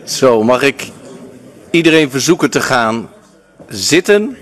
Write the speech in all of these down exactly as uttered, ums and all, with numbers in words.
Zo, mag ik iedereen verzoeken te gaan zitten?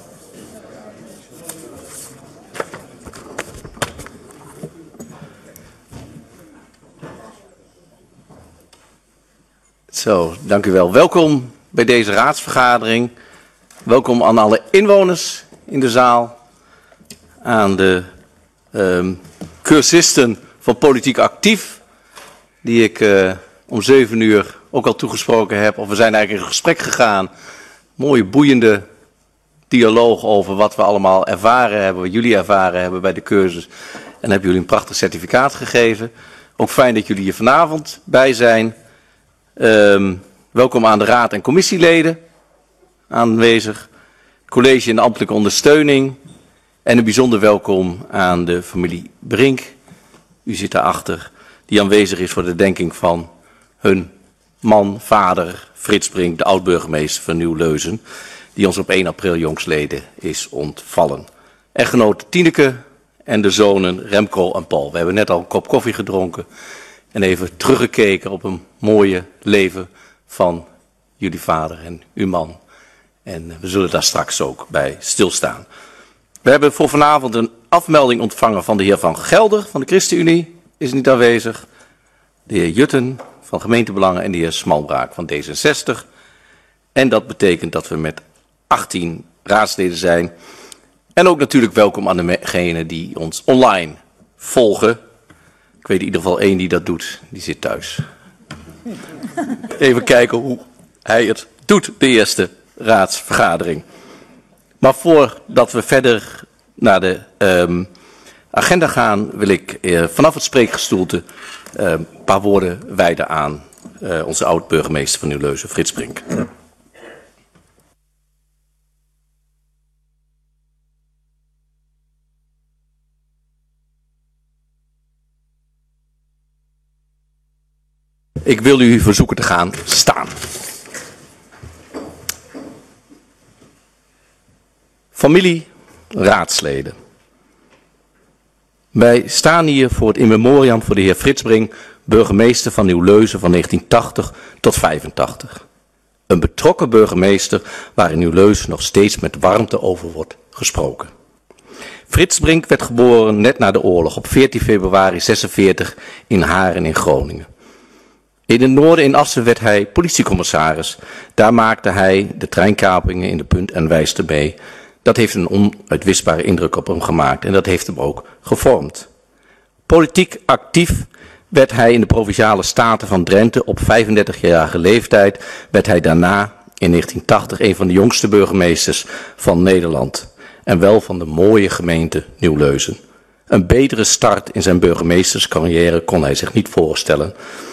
Zo, dank u wel. Welkom bij deze raadsvergadering. Welkom aan alle inwoners in de zaal. Aan de um, cursisten van Politiek Actief, die ik uh, om zeven uur ook al toegesproken heb. Of we zijn eigenlijk in gesprek gegaan. Mooie, boeiende dialoog over wat we allemaal ervaren hebben, wat jullie ervaren hebben bij de cursus. En hebben jullie een prachtig certificaat gegeven. Ook fijn dat jullie hier vanavond bij zijn. Um, welkom aan de raad en commissieleden aanwezig. College en de ambtelijke ondersteuning. En een bijzonder welkom aan de familie Brink. U zit daarachter, die aanwezig is voor de herdenking van hun man, vader, Frits Brink, de oud-burgemeester van Nieuw-Leuzen, die ons op één april jongstleden is ontvallen. Echtgenoot Tineke en de zonen Remco en Paul. We hebben net al een kop koffie gedronken en even teruggekeken op een mooie leven van jullie vader en uw man. En we zullen daar straks ook bij stilstaan. We hebben voor vanavond een afmelding ontvangen van de heer Van Gelder van de ChristenUnie, is niet aanwezig. De heer Jutten van Gemeentebelangen en de heer Smalbraak van D zesenzestig. En dat betekent dat we met achttien raadsleden zijn. En ook natuurlijk welkom aan degenen die ons online volgen. Ik weet in ieder geval één die dat doet, die zit thuis. Even kijken hoe hij het doet, de eerste raadsvergadering. Maar voordat we verder naar de um, agenda gaan, wil ik uh, vanaf het spreekgestoelte uh, een paar woorden wijden aan uh, onze oud-burgemeester van Nieuw-Leuzen, Frits Brink. Ik wil u verzoeken te gaan staan. Familie, raadsleden. Wij staan hier voor het in memoriam voor de heer Frits Brink, burgemeester van Nieuw-Leuzen van negentien tachtig tot vijfentachtig. Een betrokken burgemeester waar in Nieuw-Leuzen nog steeds met warmte over wordt gesproken. Frits Brink werd geboren net na de oorlog op veertien februari zesenveertig in Haren in Groningen. In het noorden in Assen werd hij politiecommissaris. Daar maakte hij de treinkaperingen in de Punt en Wijster mee. Dat heeft een onuitwisbare indruk op hem gemaakt en dat heeft hem ook gevormd. Politiek actief werd hij in de Provinciale Staten van Drenthe op vijfendertigjarige leeftijd. Werd hij daarna in negentien tachtig een van de jongste burgemeesters van Nederland. En wel van de mooie gemeente Nieuw-Leuzen. Een betere start in zijn burgemeesterscarrière kon hij zich niet voorstellen.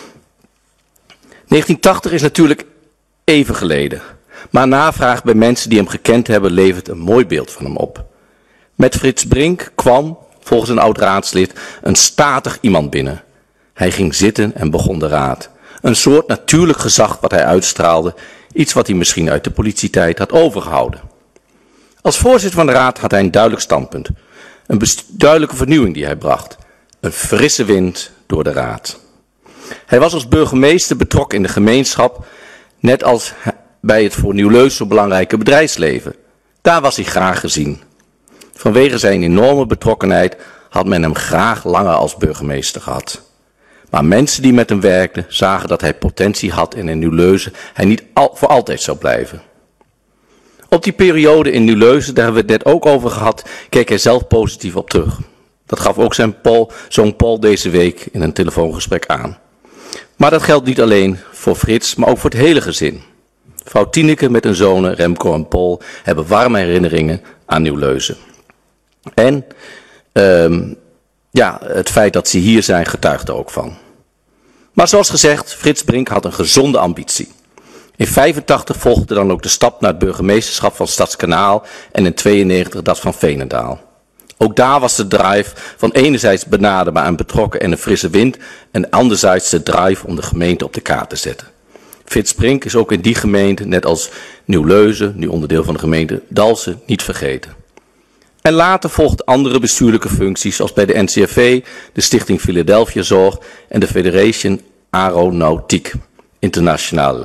negentien tachtig is natuurlijk even geleden. Maar navraag bij mensen die hem gekend hebben levert een mooi beeld van hem op. Met Frits Brink kwam, volgens een oud raadslid, een statig iemand binnen. Hij ging zitten en begon de raad. Een soort natuurlijk gezag wat hij uitstraalde, iets wat hij misschien uit de politietijd had overgehouden. Als voorzitter van de raad had hij een duidelijk standpunt. Een duidelijke vernieuwing die hij bracht. Een frisse wind door de raad. Hij was als burgemeester betrokken in de gemeenschap, net als bij het voor Nieuw-Leuzen zo belangrijke bedrijfsleven. Daar was hij graag gezien. Vanwege zijn enorme betrokkenheid had men hem graag langer als burgemeester gehad. Maar mensen die met hem werkten zagen dat hij potentie had en in Nieuw-Leuzen hij niet al, voor altijd zou blijven. Op die periode in Nieuw-Leuzen, daar hebben we het net ook over gehad, keek hij zelf positief op terug. Dat gaf ook zijn Paul, zoon Paul deze week in een telefoongesprek aan. Maar dat geldt niet alleen voor Frits, maar ook voor het hele gezin. Vrouw Tineke met hun zonen Remco en Paul hebben warme herinneringen aan Nieuw-Leuzen. En um, ja, het feit dat ze hier zijn getuigt er ook van. Maar zoals gezegd, Frits Brink had een gezonde ambitie. In vijfentachtig volgde dan ook de stap naar het burgemeesterschap van Stadskanaal en in tweeënnegentig dat van Veenendaal. Ook daar was de drive van enerzijds benaderbaar en betrokken en een frisse wind en anderzijds de drive om de gemeente op de kaart te zetten. Frits Brink is ook in die gemeente, net als Nieuw-Leuzen, nu onderdeel van de gemeente Dalsen, niet vergeten. En later volgden andere bestuurlijke functies zoals bij de N C R V, de Stichting Philadelphia Zorg en de Federation Aeronautique Internationale.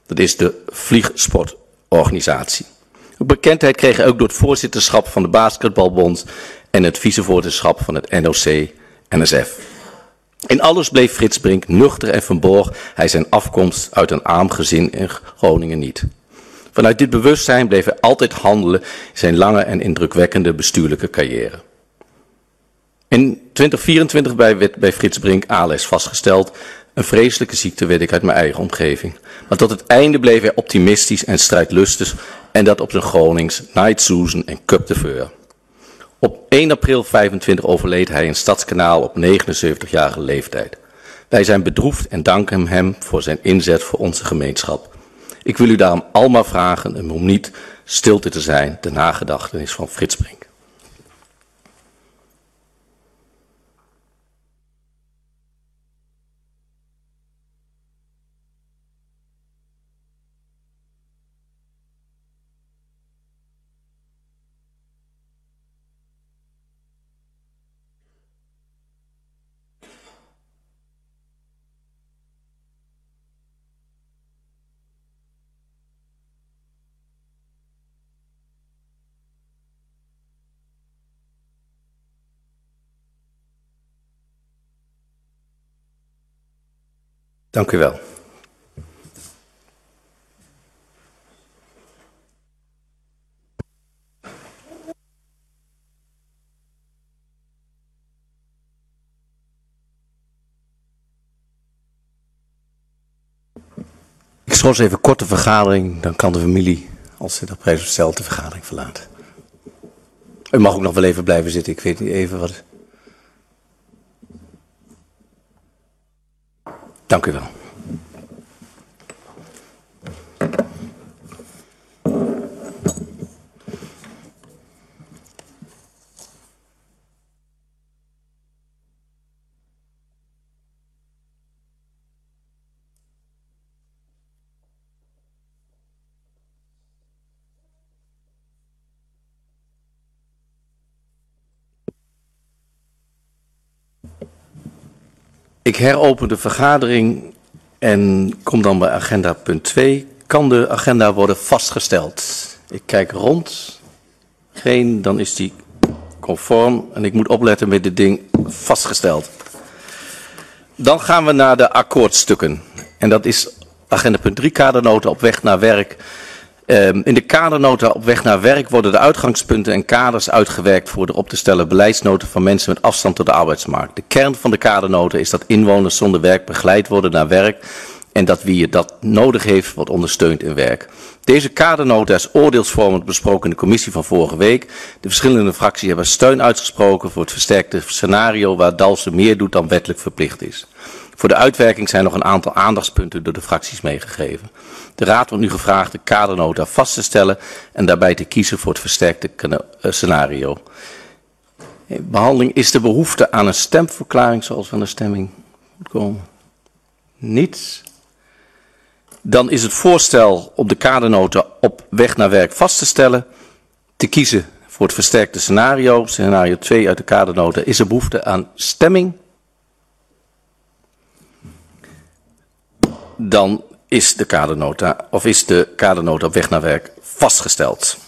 Dat is de Vliegsportorganisatie. Bekendheid kreeg hij ook door het voorzitterschap van de Basketbalbond en het vicevoorzitterschap van het N O C N S F. In alles bleef Frits Brink nuchter en verborg hij zijn afkomst uit een arm gezin in Groningen niet. Vanuit dit bewustzijn bleef hij altijd handelen in zijn lange en indrukwekkende bestuurlijke carrière. In twintig vierentwintig werd bij Frits Brink A L S vastgesteld. Een vreselijke ziekte weet ik uit mijn eigen omgeving. Maar tot het einde bleef hij optimistisch en strijdlustig en dat op zijn Gronings Night Susan en Cup de Veur. Op één april vijfentwintig overleed hij in Stadskanaal op negenenzeventigjarige leeftijd. Wij zijn bedroefd en danken hem voor zijn inzet voor onze gemeenschap. Ik wil u daarom allemaal vragen om niet stilte te zijn ter nagedachtenis van Frits Brink. Dank u wel. Ik schors even kort de vergadering, dan kan de familie, als ze dat prijs stelt, de vergadering verlaten. U mag ook nog wel even blijven zitten, ik weet niet even wat. Dank u wel. Ik heropen de vergadering en kom dan bij agenda punt twee. Kan de agenda worden vastgesteld? Ik kijk rond. Geen, dan is die conform. En ik moet opletten met dit ding vastgesteld. Dan gaan we naar de akkoordstukken. En dat is agenda punt drie, kadernota op weg naar werk. Um, in de kadernota op weg naar werk worden de uitgangspunten en kaders uitgewerkt voor de op te stellen beleidsnota van mensen met afstand tot de arbeidsmarkt. De kern van de kadernota is dat inwoners zonder werk begeleid worden naar werk en dat wie dat nodig heeft wordt ondersteund in werk. Deze kadernota is oordeelsvormend besproken in de commissie van vorige week. De verschillende fracties hebben steun uitgesproken voor het versterkte scenario waar Dalfsen meer doet dan wettelijk verplicht is. Voor de uitwerking zijn nog een aantal aandachtspunten door de fracties meegegeven. De Raad wordt nu gevraagd de kadernota vast te stellen en daarbij te kiezen voor het versterkte scenario. Behandeling, is de behoefte aan een stemverklaring zoals van de stemming moet komen? Niets. Dan is het voorstel op de kadernota op weg naar werk vast te stellen, te kiezen voor het versterkte scenario, scenario twee uit de kadernota. Is er behoefte aan stemming? Dan is de kadernota, of is de kadernota op weg naar werk vastgesteld.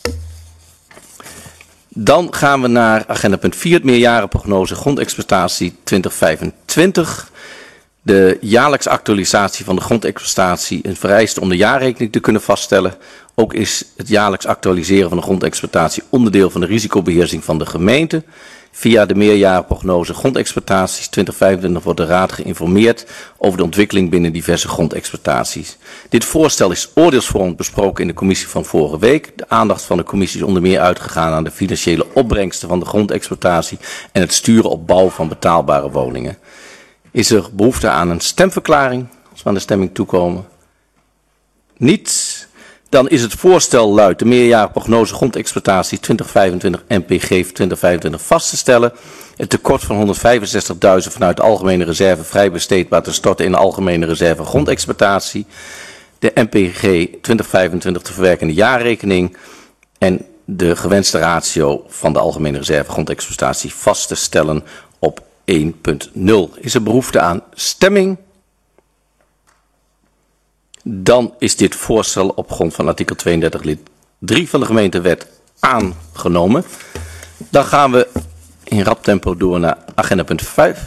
Dan gaan we naar agenda punt vier, het meerjarenprognose grondexploitatie twintig vijfentwintig. De jaarlijkse actualisatie van de grondexploitatie een vereiste om de jaarrekening te kunnen vaststellen. Ook is het jaarlijks actualiseren van de grondexploitatie onderdeel van de risicobeheersing van de gemeente. Via de meerjarenprognose grondexploitaties twintig vijfentwintig wordt de Raad geïnformeerd over de ontwikkeling binnen diverse grondexploitaties. Dit voorstel is oordeelsvormend besproken in de commissie van vorige week. De aandacht van de commissie is onder meer uitgegaan aan de financiële opbrengsten van de grondexploitatie en het sturen op bouw van betaalbare woningen. Is er behoefte aan een stemverklaring als we aan de stemming toekomen? Niet. Dan is het voorstel luidt de meerjarenprognose grondexploitatie twintig vijfentwintig N P G twintig vijfentwintig vast te stellen. Het tekort van honderdvijfenzestigduizend vanuit de algemene reserve vrij besteedbaar te storten in de algemene reserve grondexploitatie. De N P G twintig vijfentwintig te verwerken in de jaarrekening. En de gewenste ratio van de algemene reserve grondexploitatie vast te stellen op één punt nul. Is er behoefte aan stemming? Dan is dit voorstel op grond van artikel tweeëndertig lid drie van de gemeentewet aangenomen. Dan gaan we in rap tempo door naar agenda punt vijf.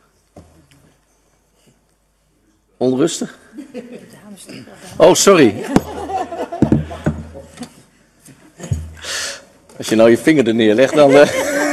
Onrustig? Oh, sorry. Als je nou je vinger er neerlegt, dan... Uh...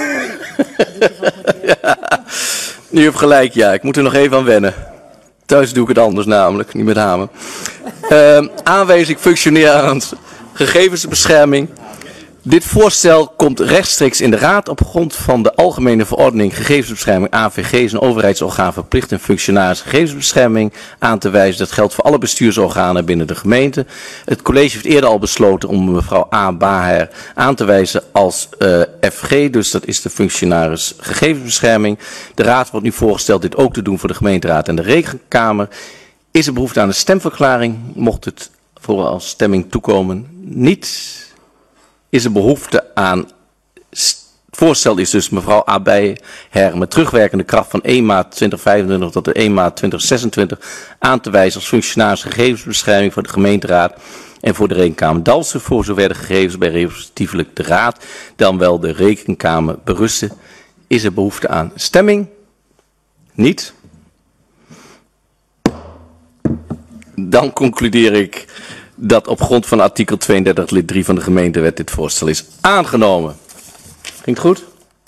ja. Nu heb gelijk, ja. Ik moet er nog even aan wennen. Thuis doe ik het anders namelijk, niet met hamer. Uh, aanwijzing functionerend gegevensbescherming. Dit voorstel komt rechtstreeks in de Raad op grond van de Algemene Verordening Gegevensbescherming A V G is een overheidsorgaan verplicht een functionaris gegevensbescherming aan te wijzen. Dat geldt voor alle bestuursorganen binnen de gemeente. Het college heeft eerder al besloten om mevrouw A. Baher aan te wijzen als uh, F G, dus dat is de functionaris gegevensbescherming. De Raad wordt nu voorgesteld dit ook te doen voor de gemeenteraad en de Rekenkamer. Is er behoefte aan een stemverklaring? Mocht het voor als stemming toekomen? Niet. Is er behoefte aan, het voorstel is dus mevrouw A. Baher met terugwerkende kracht van één maart tweeduizend vijfentwintig tot één maart tweeduizend zesentwintig aan te wijzen als functionaris gegevensbescherming voor de gemeenteraad en voor de Rekenkamer Dalfsen, voor zover de gegevens bij respectievelijk de Raad, dan wel de Rekenkamer berusten. Is er behoefte aan stemming? Niet. Dan concludeer ik dat op grond van artikel tweeëndertig lid drie van de gemeentewet dit voorstel is aangenomen. Klinkt goed?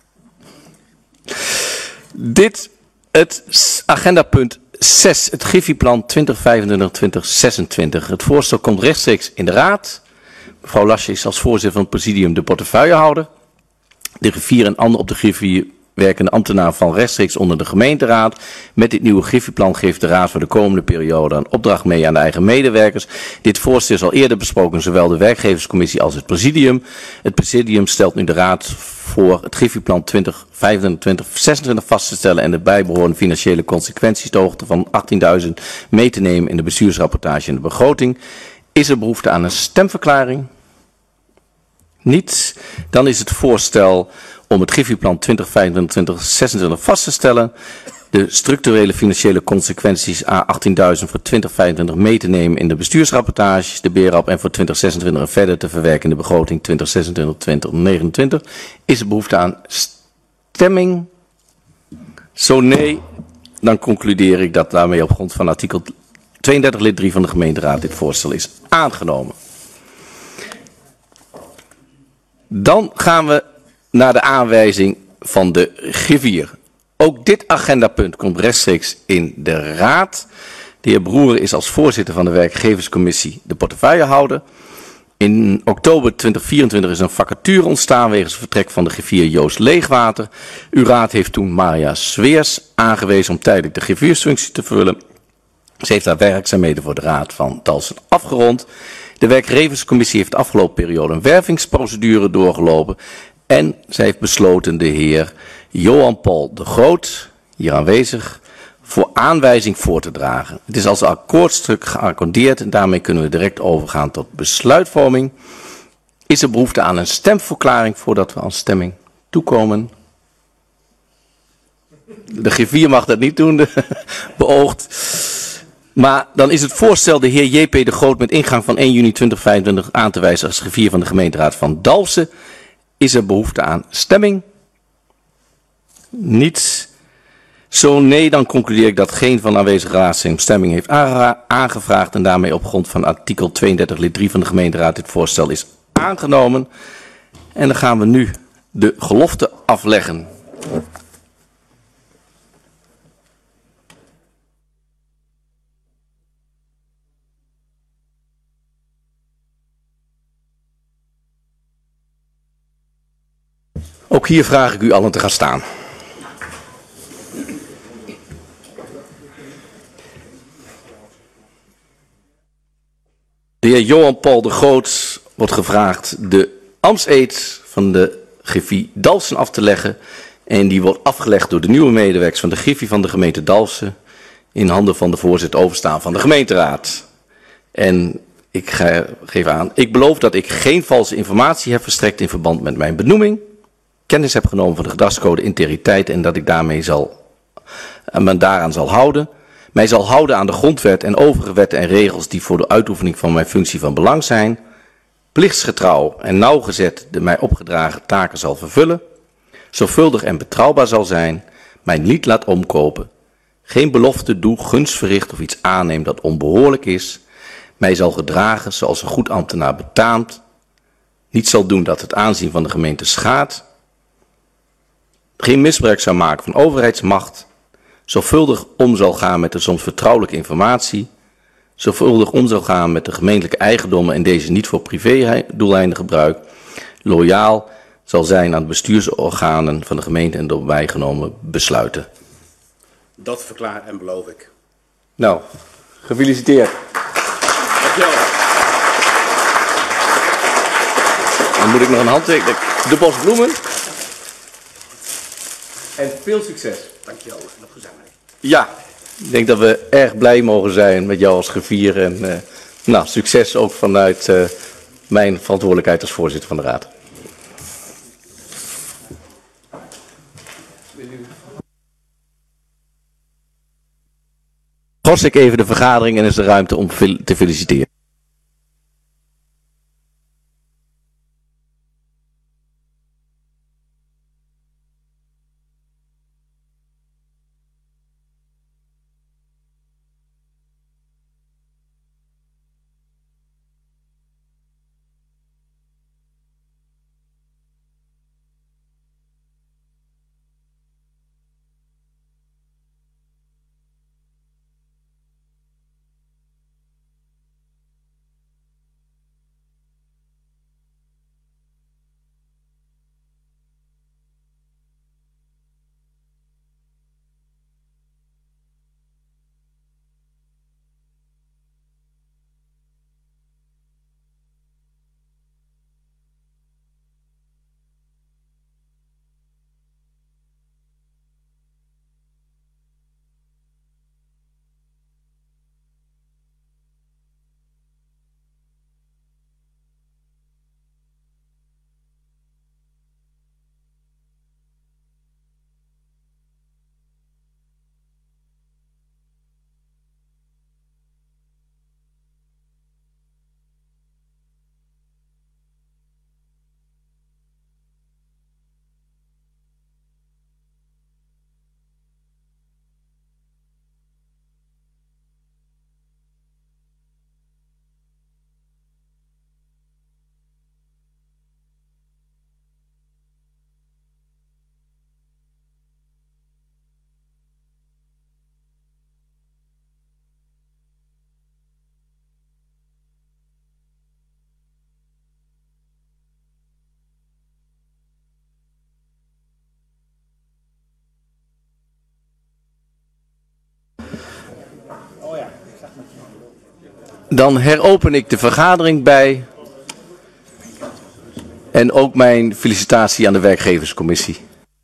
Dit, het agendapunt zes, het Griffie-plan twintig vijfentwintig tot twintig zesentwintig. Het voorstel komt rechtstreeks in de Raad. Mevrouw Lasje is als voorzitter van het presidium de portefeuillehouder. De griffier en ander op de griffier werkende ambtenaar van rechtstreeks onder de gemeenteraad. Met dit nieuwe Griffie-plan geeft de Raad voor de komende periode een opdracht mee aan de eigen medewerkers. Dit voorstel is al eerder besproken, zowel de werkgeverscommissie als het presidium. Het presidium stelt nu de Raad voor het Griffie-plan twintig vijfentwintig tot twintig zesentwintig vast te stellen en de bijbehorende financiële consequenties ter hoogte van achttienduizend mee te nemen in de bestuursrapportage en de begroting. Is er behoefte aan een stemverklaring? Niet. Dan is het voorstel om het Griffie-plan twintig vijfentwintig tot twintig zesentwintig vast te stellen. De structurele financiële consequenties A achttienduizend voor twintig vijfentwintig mee te nemen in de bestuursrapportages, de B R A P en voor twintig zesentwintig en verder te verwerken in de begroting twintig zesentwintig tot twintig negenentwintig. Is er behoefte aan stemming? Zo nee, dan concludeer ik dat daarmee op grond van artikel tweeëndertig lid drie van de gemeenteraad dit voorstel is aangenomen. Dan gaan we naar de aanwijzing van de griffier. Ook dit agendapunt komt rechtstreeks in de Raad. De heer Broeren is als voorzitter van de werkgeverscommissie de portefeuillehouder. In oktober tweeduizend vierentwintig is een vacature ontstaan wegens het vertrek van de griffier Joost Leegwater. Uw raad heeft toen Maria Sweers aangewezen om tijdelijk de griffiersfunctie te vullen. Ze heeft haar werkzaamheden voor de Raad van Dalfsen afgerond. De werkgeverscommissie heeft de afgelopen periode een wervingsprocedure doorgelopen. En zij heeft besloten de heer Johan Paul de Groot, hier aanwezig, voor aanwijzing voor te dragen. Het is als akkoordstuk geaccordeerd en daarmee kunnen we direct overgaan tot besluitvorming. Is er behoefte aan een stemverklaring voordat we aan stemming toekomen? De griffier mag dat niet doen, de beoogd. Maar dan is het voorstel de heer J P de Groot met ingang van één juni tweeduizend vijfentwintig aan te wijzen als griffier van de gemeenteraad van Dalfsen. Is er behoefte aan stemming? Niet. Zo nee, dan concludeer ik dat geen van de aanwezige raadsleden stemming heeft aangevraagd en daarmee op grond van artikel tweeëndertig lid drie van de gemeenteraad dit voorstel is aangenomen. En dan gaan we nu de gelofte afleggen. Ook hier vraag ik u allen te gaan staan. De heer Johan Paul de Groot wordt gevraagd de ambtseed van de griffie Dalfsen af te leggen. En die wordt afgelegd door de nieuwe medewerkers van de griffie van de gemeente Dalfsen in handen van de voorzitter overstaan van de gemeenteraad. En ik ga, geef aan, ik beloof dat ik geen valse informatie heb verstrekt in verband met mijn benoeming. Kennis heb genomen van de gedragscode integriteit en dat ik daarmee zal, me daaraan zal houden. mij zal houden aan de grondwet en overige wetten en regels die voor de uitoefening van mijn functie van belang zijn, plichtsgetrouw en nauwgezet de mij opgedragen taken zal vervullen, zorgvuldig en betrouwbaar zal zijn, mij niet laat omkopen, geen belofte doe, gunst verricht of iets aanneem dat onbehoorlijk is, mij zal gedragen zoals een goed ambtenaar betaamt, niet zal doen dat het aanzien van de gemeente schaadt, geen misbruik zou maken van overheidsmacht, zorgvuldig om zal gaan met de soms vertrouwelijke informatie, zorgvuldig om zal gaan met de gemeentelijke eigendommen en deze niet voor privédoeleinden gebruik, loyaal zal zijn aan de bestuursorganen van de gemeente en door mij genomen besluiten. Dat verklaar en beloof ik. Nou, gefeliciteerd. Dankjewel. Dan moet ik nog een handtekening. De bos bloemen. En veel succes. Dankjewel. Nog gezelligheid. Ja, ik denk dat we erg blij mogen zijn met jou als griffier. En uh, nou, succes ook vanuit uh, mijn verantwoordelijkheid als voorzitter van de raad. Schors ik even de vergadering en is er ruimte om te feliciteren. Dan heropen ik de vergadering bij en ook mijn felicitatie aan de werkgeverscommissie.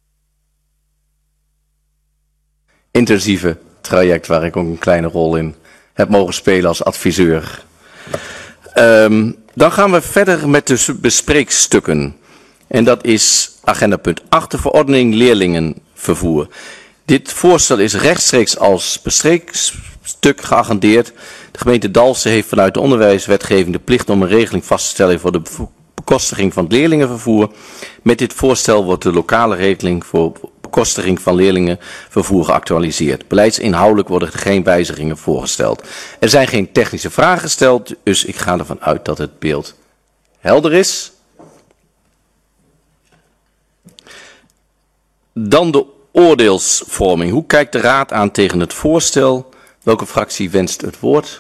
Intensieve traject waar ik ook een kleine rol in heb mogen spelen als adviseur. Um, dan gaan we verder met de bespreekstukken. En dat is agenda punt acht, de verordening leerlingenvervoer. Dit voorstel is rechtstreeks als bespreekstuk geagendeerd. De gemeente Dalfsen heeft vanuit de onderwijswetgeving de plicht om een regeling vast te stellen voor de bekostiging van het leerlingenvervoer. Met dit voorstel wordt de lokale regeling voor bekostiging van leerlingenvervoer geactualiseerd. Beleidsinhoudelijk worden er geen wijzigingen voorgesteld. Er zijn geen technische vragen gesteld, dus ik ga ervan uit dat het beeld helder is. Dan de oordeelsvorming. Hoe kijkt de raad aan tegen het voorstel? Welke fractie wenst het woord?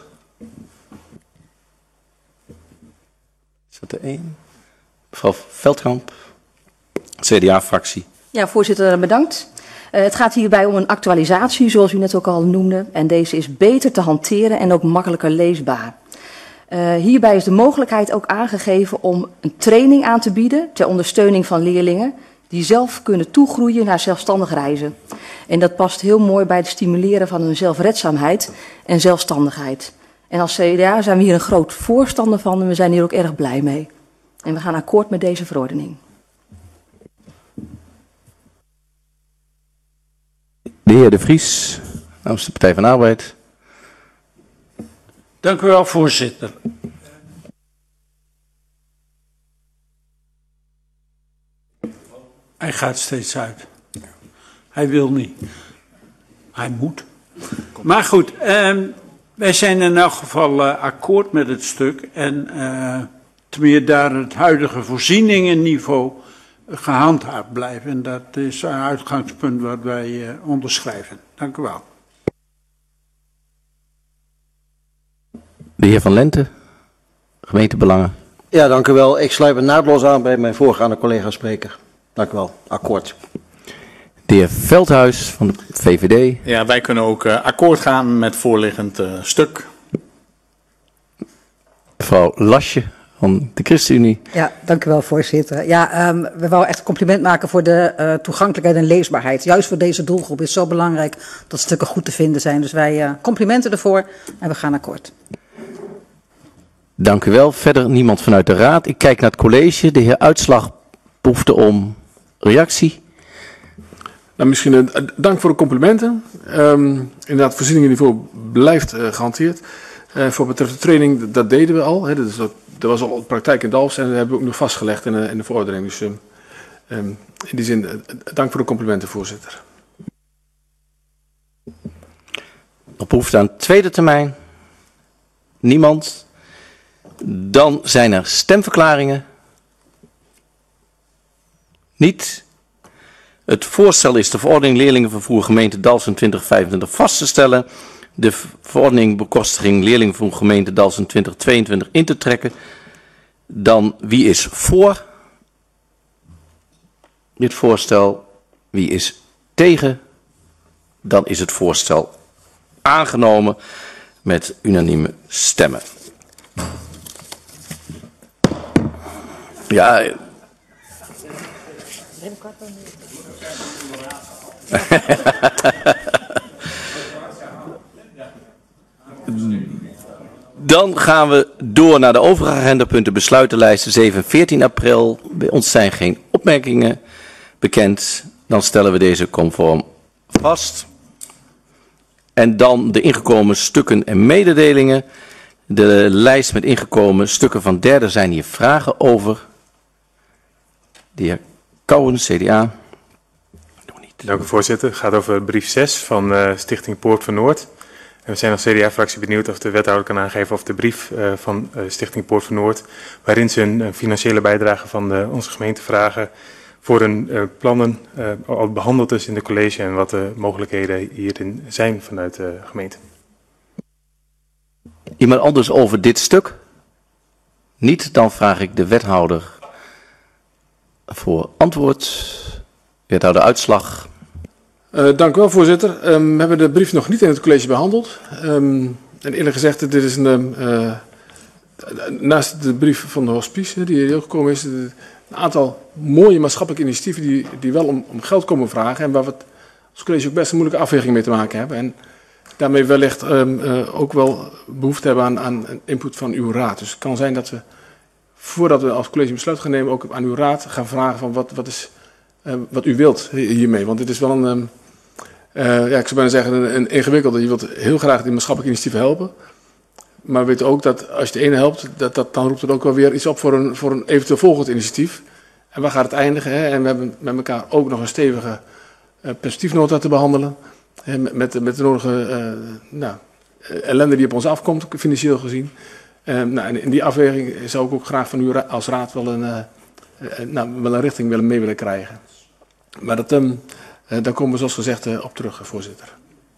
Is dat de één? Mevrouw Veldkamp, C D A-fractie. Ja, voorzitter, bedankt. Uh, het gaat hierbij om een actualisatie, zoals u net ook al noemde. En deze is beter te hanteren en ook makkelijker leesbaar. Uh, hierbij is de mogelijkheid ook aangegeven om een training aan te bieden ter ondersteuning van leerlingen die zelf kunnen toegroeien naar zelfstandig reizen. En dat past heel mooi bij het stimuleren van hun zelfredzaamheid en zelfstandigheid. En als C D A zijn we hier een groot voorstander van en we zijn hier ook erg blij mee. En we gaan akkoord met deze verordening. De heer De Vries, namens de Partij van de Arbeid. Dank u wel, voorzitter. Hij gaat steeds uit. Hij wil niet. Hij moet. Maar goed, eh, wij zijn in elk geval uh, akkoord met het stuk. En uh, tenminste daar het huidige voorzieningenniveau gehandhaafd blijven. En dat is een uitgangspunt wat wij uh, onderschrijven. Dank u wel. De heer Van Lente, gemeentebelangen. Ja, dank u wel. Ik sluit me naadloos aan bij mijn voorgaande collega-spreker. Dank u wel. Akkoord. De heer Veldhuis van de V V D. Ja, wij kunnen ook uh, akkoord gaan met voorliggend uh, stuk. Mevrouw Lasje van de ChristenUnie. Ja, dank u wel, voorzitter. Ja, um, we willen echt een compliment maken voor de uh, toegankelijkheid en leesbaarheid. Juist voor deze doelgroep is het zo belangrijk dat stukken goed te vinden zijn. Dus wij uh, complimenten ervoor en we gaan akkoord. Dank u wel. Verder niemand vanuit de raad. Ik kijk naar het college. De heer Uitslag behoefte om reactie. Nou, misschien uh, dank voor de complimenten. Um, inderdaad, voorzieningenniveau blijft uh, gehanteerd. Uh, voor betreft de training, dat deden we al. Hè, dat, is, dat was al de praktijk in Dalfsen en dat hebben we ook nog vastgelegd in, uh, in de verordening. Dus um, um, in die zin, uh, dank voor de complimenten, voorzitter. Op behoefte aan tweede termijn? Niemand? Dan zijn er stemverklaringen. Niet. Het voorstel is de verordening leerlingenvervoer gemeente Dalfsen twintig vijfentwintig vast te stellen. De verordening bekostiging leerlingenvervoer gemeente Dalfsen twintig tweeëntwintig in te trekken. Dan wie is voor dit voorstel? Wie is tegen? Dan is het voorstel aangenomen met unanieme stemmen. Ja. Dan gaan we door naar de overige agendapunten, besluitenlijsten zeven en veertien april. Bij ons zijn geen opmerkingen bekend. Dan stellen we deze conform vast. En dan de ingekomen stukken en mededelingen. De lijst met ingekomen stukken van derde zijn hier vragen over. De heer Kouwen, C D A. Dank u, voorzitter. Het gaat over brief zes van uh, Stichting Poort van Noord. En we zijn als C D A-fractie benieuwd of de wethouder kan aangeven of de brief uh, van uh, Stichting Poort van Noord, waarin ze een uh, financiële bijdrage van de, onze gemeente vragen voor hun uh, plannen, uh, al behandeld is in de college en wat de mogelijkheden hierin zijn vanuit de gemeente. Iemand anders over dit stuk? Niet, dan vraag ik de wethouder voor antwoord. Wethouder Uitslag. Uh, dank u wel, voorzitter. Um, we hebben de brief nog niet in het college behandeld. Um, en eerlijk gezegd, dit is een, uh, naast de brief van de hospice die hier gekomen is, een aantal mooie maatschappelijke initiatieven die, die wel om, om geld komen vragen en waar we het als college ook best een moeilijke afweging mee te maken hebben. En daarmee wellicht um, uh, ook wel behoefte hebben aan, aan input van uw raad. Dus het kan zijn dat we, voordat we als college besluit gaan nemen, ook aan uw raad gaan vragen van wat, wat is uh, wat u wilt hiermee. Want dit is wel een, um, uh, ja, ik zou bijna zeggen, een, een ingewikkelde. Je wilt heel graag die maatschappelijke initiatieven helpen. Maar we weten ook dat als je de ene helpt, dat, dat, dan roept het ook wel weer iets op voor een, voor een eventueel volgend initiatief. En waar gaat het eindigen? Hè? En we hebben met elkaar ook nog een stevige uh, perspectiefnota te behandelen. Hè? Met, met, met de nodige uh, nou, ellende die op ons afkomt, financieel gezien. Uh, nou, en in die afweging zou ik ook graag van u als raad wel een, uh, uh, nou, wel een richting willen mee willen krijgen. Maar dat, um, uh, daar komen we zoals gezegd uh, op terug, voorzitter.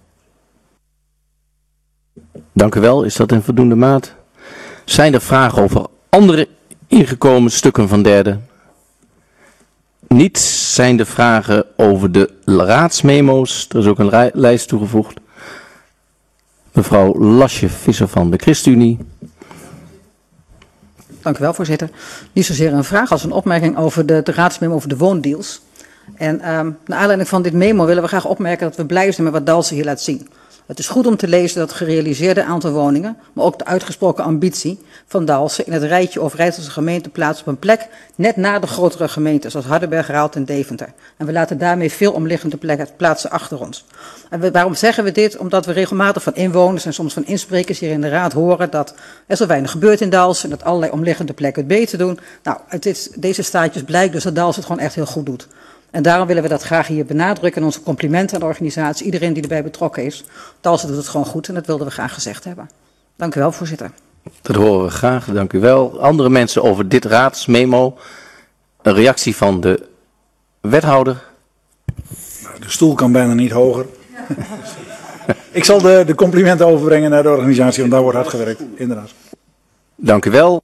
Dank u wel. Is dat in voldoende maat? Zijn er vragen over andere ingekomen stukken van derde? Niet. Zijn er vragen over de raadsmemo's? Er is ook een lijst toegevoegd. Mevrouw Lasje-Visser van de ChristenUnie. Dank u wel, voorzitter. Niet zozeer een vraag als een opmerking over de, de raadsmemo over de woondeals. En um, naar aanleiding van dit memo willen we graag opmerken dat we blij zijn met wat Dalfsen hier laat zien. Het is goed om te lezen dat het gerealiseerde aantal woningen, maar ook de uitgesproken ambitie van Dalfsen in het rijtje Overijsselse gemeenten plaatst op een plek net na de grotere gemeenten zoals Hardenberg, Raalte en Deventer. En we laten daarmee veel omliggende plekken plaatsen achter ons. En we, waarom zeggen we dit? Omdat we regelmatig van inwoners en soms van insprekers hier in de raad horen dat er zo weinig gebeurt in Dalfsen en dat allerlei omliggende plekken het beter doen. Nou, uit dit, deze staatjes blijkt dus dat Dalfsen het gewoon echt heel goed doet. En daarom willen we dat graag hier benadrukken en onze complimenten aan de organisatie, iedereen die erbij betrokken is. Dalfsen doet het gewoon goed en dat wilden we graag gezegd hebben. Dank u wel, voorzitter. Dat horen we graag, dank u wel. Andere mensen over dit raadsmemo. Een reactie van de wethouder. De stoel kan bijna niet hoger. Ik zal de, de complimenten overbrengen naar de organisatie, want daar wordt hard gewerkt, inderdaad. Dank u wel.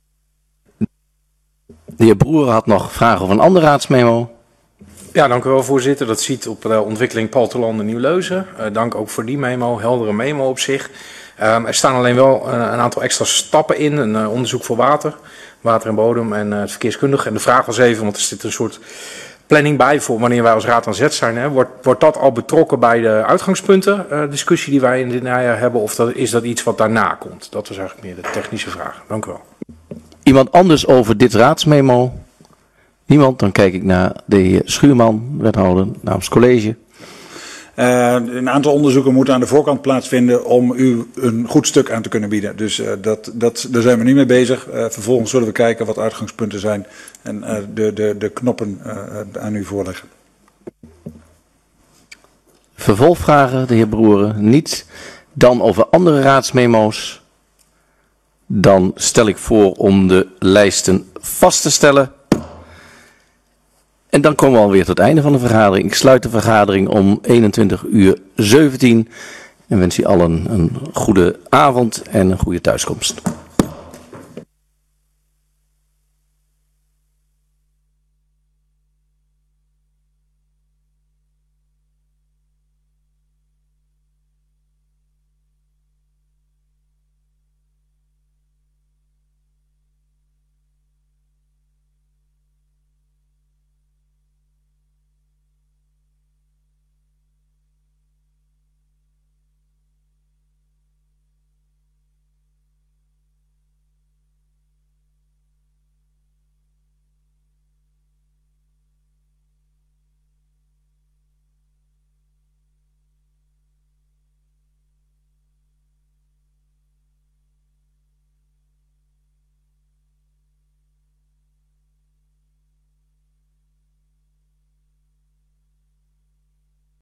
De heer Broeren had nog vragen over een ander raadsmemo. Ja, dank u wel, voorzitter. Dat ziet op de ontwikkeling Paltelanden Nieuw-Leuzen. Uh, dank ook voor die memo, heldere memo op zich. Um, er staan alleen wel uh, een aantal extra stappen in. Een uh, onderzoek voor water, water en bodem en uh, het verkeerskundige. En de vraag was even, want er zit een soort planning bij voor wanneer wij als raad aan zet zijn. Hè. Wordt, wordt dat al betrokken bij de uitgangspunten, uh, discussie die wij in dit najaar hebben? Of dat, is dat iets wat daarna komt? Dat was eigenlijk meer de technische vraag. Dank u wel. Iemand anders over dit raadsmemo? Niemand? Dan kijk ik naar de heer Schuurman, wethouder namens het college. Uh, een aantal onderzoeken moeten aan de voorkant plaatsvinden om u een goed stuk aan te kunnen bieden. Dus uh, dat, dat, daar zijn we nu mee bezig. Uh, vervolgens zullen we kijken wat uitgangspunten zijn en uh, de, de, de knoppen uh, aan u voorleggen. Vervolgvragen, de heer Broeren, niet. Dan over andere raadsmemo's. Dan stel ik voor om de lijsten vast te stellen. En dan komen we alweer tot het einde van de vergadering. Ik sluit de vergadering om eenentwintig uur zeventien. En wens u allen een goede avond en een goede thuiskomst.